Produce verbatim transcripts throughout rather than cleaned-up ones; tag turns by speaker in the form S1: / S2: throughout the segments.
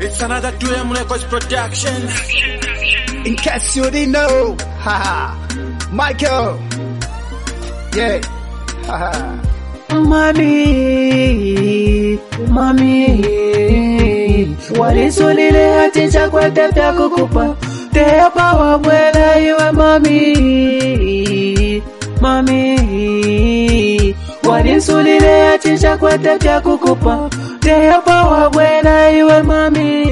S1: It's another two M Records production.
S2: In case you didn't know, haha, Michael, yeah, haha.
S3: Mami, mami, walisulile hati chakwa tepya kukupa tepa wabwela iwe mami, mami, walisulile hati chakwa tepya kukupa tepa wabwela iwe mami,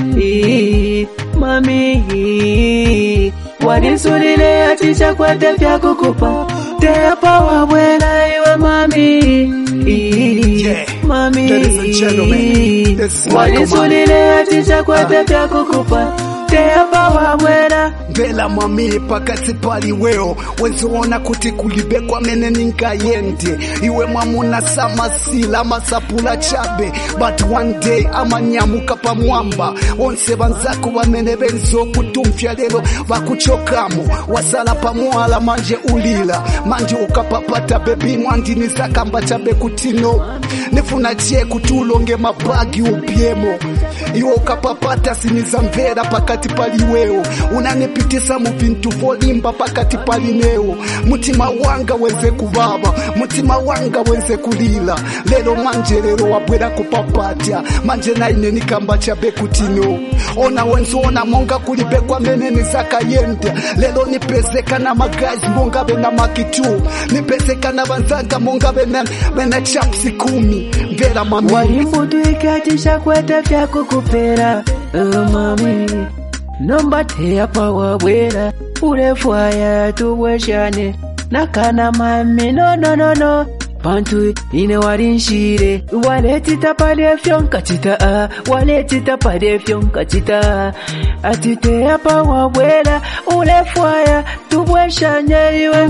S3: mami, walisulile hati chakwa tepya kukupa tepa wabwela iwe mami.
S2: Yeah,
S3: mami,
S2: ladies and gentlemen, this is
S3: Michael
S2: Mami.
S3: Aticha kwa tepya kukupa tepa wabwela
S2: Mbela mami pakati pali weo wenzoona kuti kulibekwa meneni nkayende iwe mwamuna samasila masapula chabe but one day amanyamuka pa mwamba onse banzako bamene benzo kutumfya lero bakuchokamo wasala pa mwala manje ulila manje ukapapata bebi mwandini zakamba chabe kutino nifuna chie kutulonge mabagi upiemo iwe ukapapata siniza mvera pakati pali weo unanipitisa mu vintu volimba pakati pali neo mutima wanga wenze kubaba mutima wanga wenze kulila lero manje lero wabwera kupapatya manje naine nikamba chabe kutino ona wenzoona monga kulibekwa meneni zakayenda lero nipezeka na magazi monga bena makitu nipezeka na banzanga monga bena bena chapsi kumi vera mami
S3: walimbudu ikatisha kwa tepya kukupera oh mami nomba tepa wabwela ulefwaya tubweshane nakana mami no no no no pantu ine warinshire waletita padefyo nkachita ah waletita padefyo nkachita atitepa wabwela ulefwaya tubweshane iwe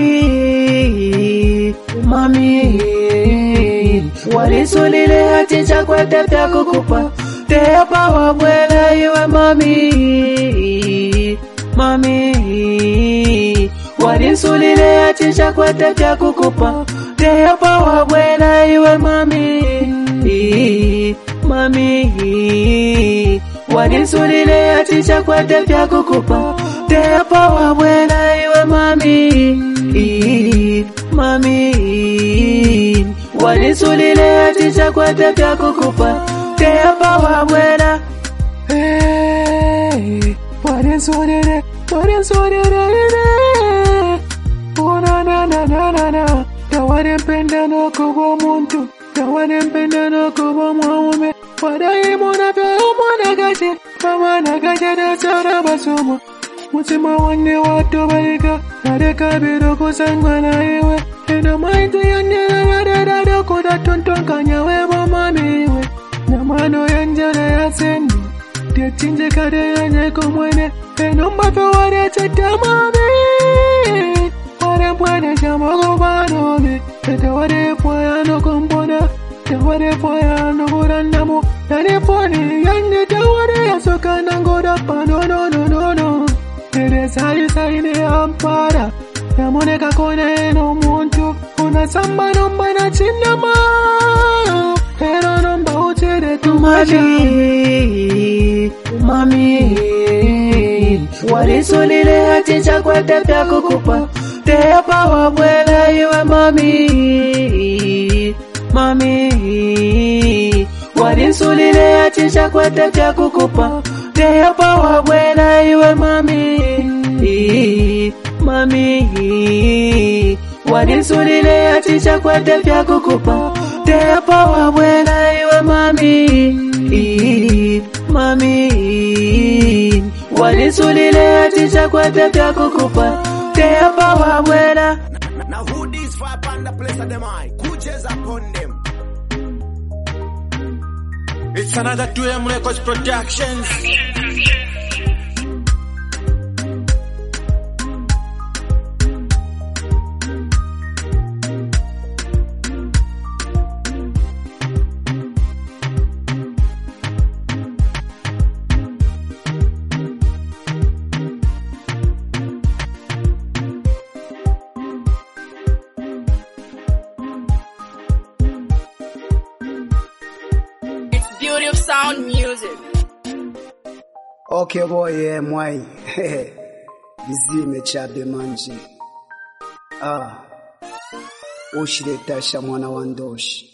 S3: mami mami walisulile haticha kwa tepya kukupa tepa wabwela iwe mami, mami, walisulile haticha kwa tepya kukupa tepa wabwela iwe mami, mami, walisulile haticha kwa tepya kukupa tepa wabwela iwe mami, mami, walisulile haticha kwa tepya kukupa tepa wabwela hey walisulile walisulile oh na na na na na na tawarempenda no kubo muntu tawarempenda no kubo mwaume wadai mona vya mona gaje mona gaje na sara basumo mutima wanne watu balika nareka biro kusangwa na iwe ena maiti yanne na dada kuda tuntunkanya wewe mamiwe na mano yanjana ya sendi Tiachinje kade yanye kumwene enomba fe ware chata mami ware pwane chama kubanome ete ware pwayano kumbona te ware pwayano kurandamo nane pwane yanye te ware yasoka nangoda pa no no no no no ere sari sari ne ampara yamone kakone no muntu unasamba nomba na chinama ero nomba uchere tumali mami walisulile haticha kwa tepya kukupa tepa wabwela iwe mami, mami, walisulile haticha kwa tepya kukupa tepa wabwela iwe mami, mami, walisulile haticha kwa tepya kukupa tepa wabwela iwe mami, mami, walisulile haticha kwa tepya kukupa tepa wabwela.
S1: Now who these five on the place of them I Kuches upon them. It's another two M Records production.
S4: Beauty of sound music.
S2: Okay boy, yeah, mwai. Bizime chabe manje. Ah. Ushiretasha mwana wa ndoshi.